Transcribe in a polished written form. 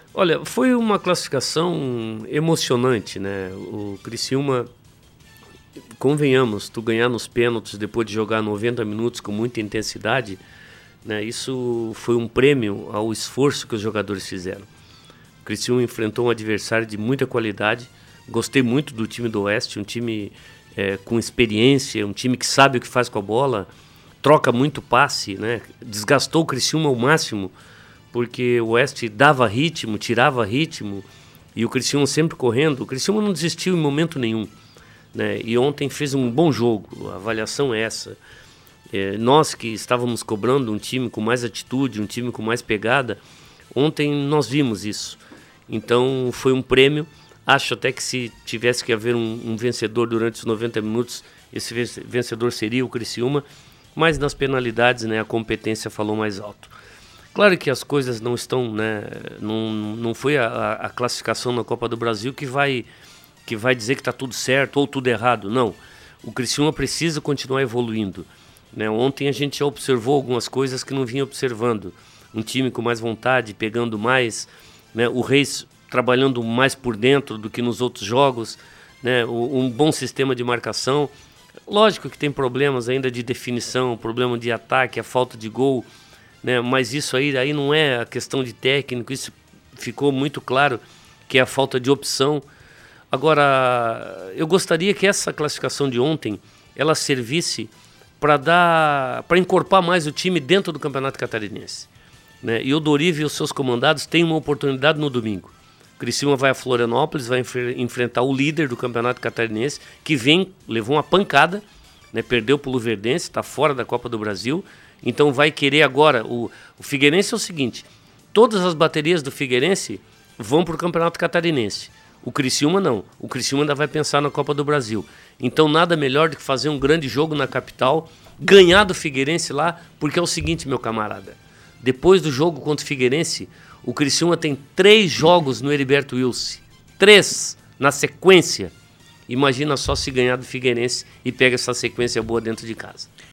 Olha, foi uma classificação emocionante, né? O Criciúma, convenhamos, tu ganhar nos pênaltis depois de jogar 90 minutos com muita intensidade, né? Isso foi um prêmio ao esforço que os jogadores fizeram. O Criciúma enfrentou um adversário de muita qualidade. Gostei muito do time do Oeste, um time com experiência, um time que sabe o que faz com a bola, troca muito passe, né? Desgastou o Criciúma ao máximo, porque o Oeste dava ritmo, tirava ritmo, e o Criciúma sempre correndo. O Criciúma não desistiu em momento nenhum, né? E ontem fez um bom jogo, a avaliação é essa. Nós que estávamos cobrando um time com mais atitude, um time com mais pegada, ontem nós vimos isso. Então foi um prêmio. Acho até que se tivesse que haver um vencedor durante os 90 minutos, esse vencedor seria o Criciúma, mas nas penalidades, né, a competência falou mais alto. Claro que as coisas não estão, né, não foi a classificação na Copa do Brasil que vai dizer que está tudo certo ou tudo errado, não. O Criciúma precisa continuar evoluindo, né? Ontem a gente já observou algumas coisas que não vinha observando. Um time com mais vontade, pegando mais, né? O Reis trabalhando mais por dentro do que nos outros jogos, né? Um bom sistema de marcação. Lógico que tem problemas ainda de definição, problema de ataque, a falta de gol, né? Mas isso aí não é a questão de técnico, isso ficou muito claro que é a falta de opção. Agora, eu gostaria que essa classificação de ontem, ela servisse para encorpar mais o time dentro do Campeonato Catarinense, né? E o Doriva e os seus comandados têm uma oportunidade no domingo. O Criciúma vai a Florianópolis, vai enfrentar o líder do Campeonato Catarinense, que levou uma pancada, né? Perdeu para o Luverdense, está fora da Copa do Brasil, então vai querer agora. O Figueirense é o seguinte, todas as baterias do Figueirense vão para o Campeonato Catarinense. O Criciúma não. O Criciúma ainda vai pensar na Copa do Brasil. Então nada melhor do que fazer um grande jogo na capital, ganhar do Figueirense lá, porque é o seguinte, meu camarada. Depois do jogo contra o Figueirense, o Criciúma tem 3 jogos no Heriberto Wilson. 3 na sequência. Imagina só se ganhar do Figueirense e pega essa sequência boa dentro de casa.